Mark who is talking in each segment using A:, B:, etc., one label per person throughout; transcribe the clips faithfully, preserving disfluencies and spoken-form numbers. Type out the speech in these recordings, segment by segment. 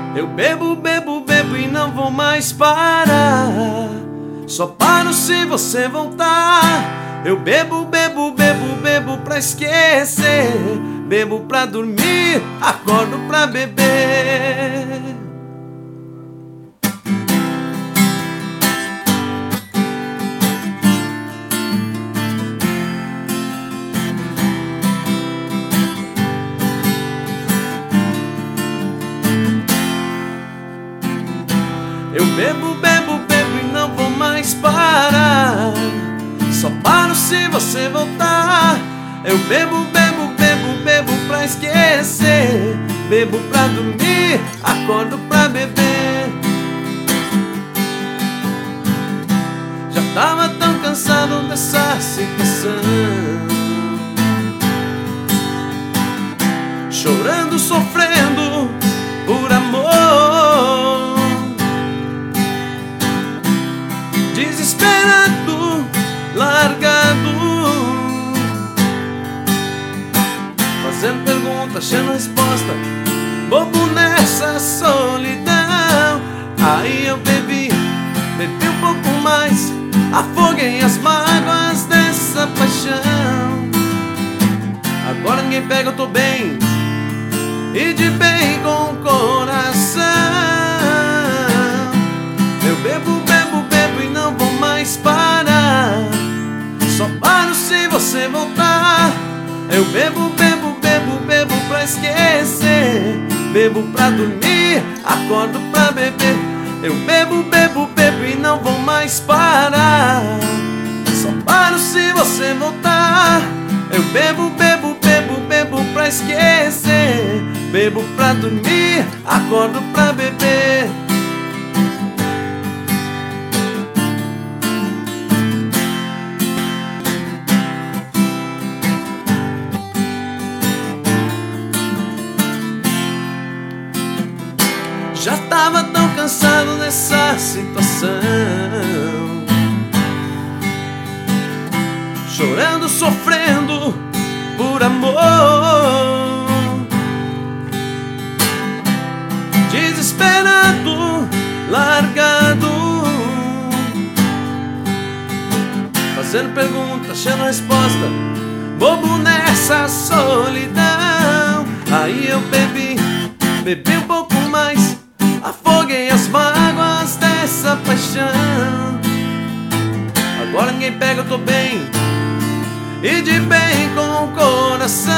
A: Eu bebo, bebo, bebo e não vou mais parar. Só paro se você voltar. Eu bebo, bebo, bebo, bebo pra esquecer. Bebo pra dormir, acordo pra beber. Eu bebo, bebo, bebo e não vou mais parar. Só paro se você voltar. Eu bebo, bebo, bebo, bebo pra esquecer. Bebo pra dormir, acordo pra beber. Já tava tão cansado dessa situação, chorando, sofrendo por amor, desesperado, largado, fazendo pergunta, achando resposta, bobo nessa solidão. Aí eu bebi, bebi um pouco mais, afoguei as mágoas dessa paixão. Agora ninguém pega, eu tô bem, e de bem com o coração. Eu bebo, bebo, bebo e não vou mais parar. Só paro se você voltar. Eu bebo, bebo, bebo, bebo pra esquecer. Bebo pra dormir, acordo pra beber. Eu bebo, bebo, bebo e não vou mais parar. Só paro se você voltar. Eu bebo, bebo, bebo, bebo pra esquecer. Bebo pra dormir, acordo pra beber. Já tava tão cansado dessa situação, chorando, sofrendo por amor, desesperado, largado, fazendo pergunta, achando resposta, bobo nessa solidão. Aí eu bebi, bebi um pouco mais, afoguei as mágoas dessa paixão. Agora ninguém pega, eu tô bem, e de bem com o coração.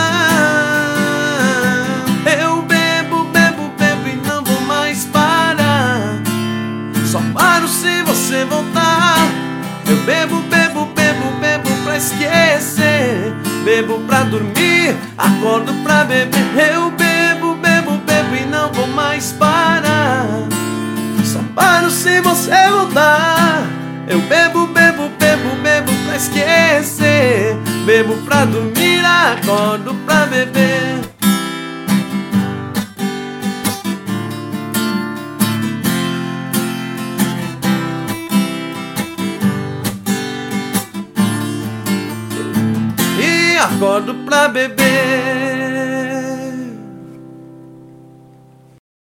A: Eu bebo, bebo, bebo e não vou mais parar. Só paro se você voltar. Eu bebo, bebo, bebo, bebo pra esquecer. Bebo pra dormir, acordo pra beber. Eu bebo, bebo, bebo e não vou mais parar. Só paro se você voltar. Eu bebo, bebo, bebo, bebo pra esquecer. Bebo pra dormir, acordo pra beber. E acordo pra beber.